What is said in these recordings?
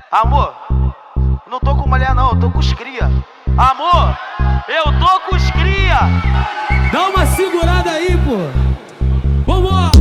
Amor, eu não tô com mulher não, eu tô com os cria. Amor, eu tô com os cria. Dá uma segurada aí, pô. Vamos!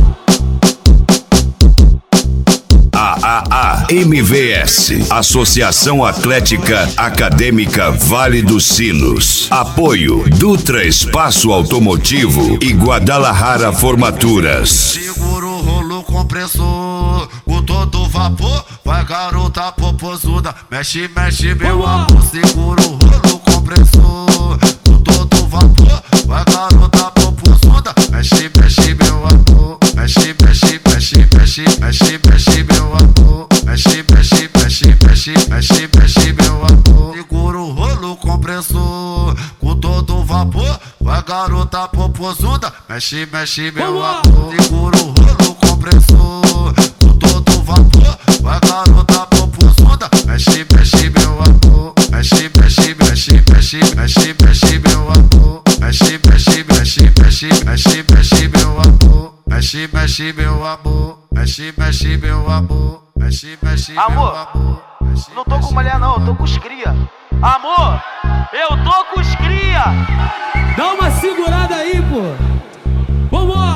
MVS, Associação Atlética Acadêmica Vale dos Sinos. Apoio Dutra Espaço Automotivo e Guadalajara Formaturas. Segura o rolo compressor, com todo vapor, vai garota popozuda. Mexe, mexe meu amor. Segura o rolo compressor, com todo vapor, vai garota popozuda. Mexe, mexe meu amor. Mexe, mexe, mexe, mexe, mexe, mexe meu amor. Mexe, mexe, mexe, mexe, mexe, mexe meu amor. Segura o rolo compressor, com todo vapor, vai garota popozuda. Mexe, mexe meu amor. Segura o rolo compressor, com todo vapor, vai garota popozuda. Mexe, mexe meu amor. Mexe, mexe, mexe, mexe, mexe, mexe meu amor. Mexe, mexe, mexe, mexe, mexe, mexe meu amor. Mexe, mexe meu amor. Mexe, mexe meu amor. Mexe, mexe meu amor. Não tô com mulher não, eu tô com os cria. Amor, eu tô com os cria. Dá uma segurada aí, pô. Vamos!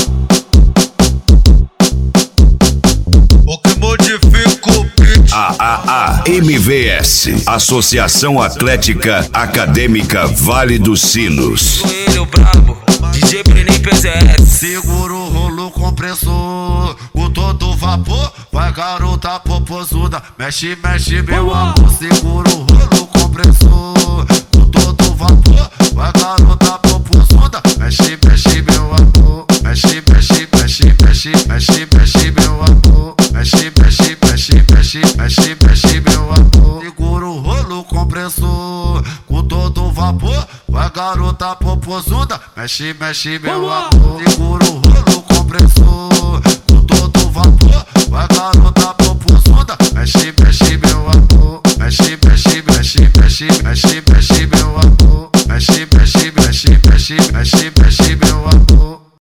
O que modifica o beat? MVS, Associação Atlética Acadêmica Vale dos Sinos. Coelho brabo, DJ Brenem PZS. Segura o rolo compressor, com todo vapor, vai garota popozuda. Mexe, mexe meu amor. Segura o rolo compressor, com todo vapor, vai garota popozuda. Mexe, mexe meu amor. Mexe, mexe, mexe, mexe, mexe, mexe meu amor. Mexe, mexe, mexe, mexe, mexe, mexe meu amor. Segura o rolo compressor, com todo vapor, vai garota popozuda. Mexe, mexe meu amor. Segura